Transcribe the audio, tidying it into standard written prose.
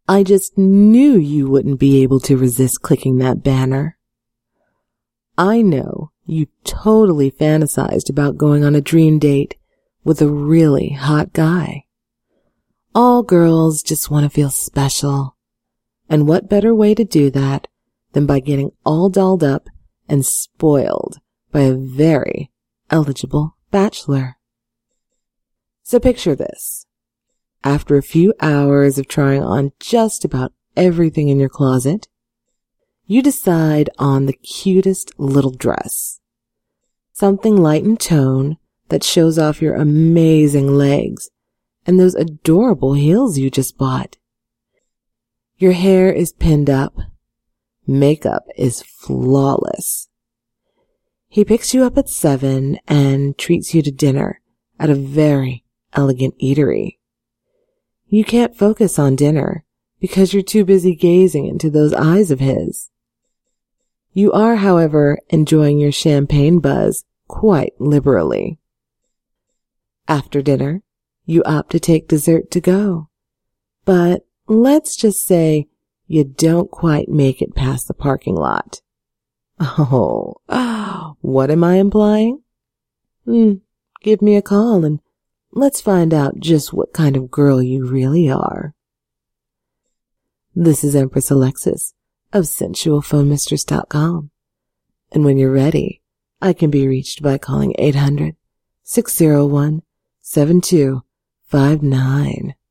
I just knew you wouldn't be able to resist clicking that banner. I know you totally fantasized about going on a dream date with a really hot guy. All girls just want to feel special. And what better way to do that than by getting all dolled up and spoiled by a very eligible bachelor? So picture this. After a few hours of trying on just about everything in your closet, you decide on the cutest little dress. Something light in tone that shows off your amazing legs and those adorable heels you just bought. Your hair is pinned up. Makeup is flawless. He picks you up at 7 and treats you to dinner at a very elegant eatery. You can't focus on dinner because you're too busy gazing into those eyes of his. You are, however, enjoying your champagne buzz quite liberally. After dinner, you opt to take dessert to go. But let's just say you don't quite make it past the parking lot. Oh, what am I implying? Give me a call and let's find out just what kind of girl you really are. This is Empress Alexis of SensualPhoneMistress.com. And when you're ready, I can be reached by calling 800-601-7259.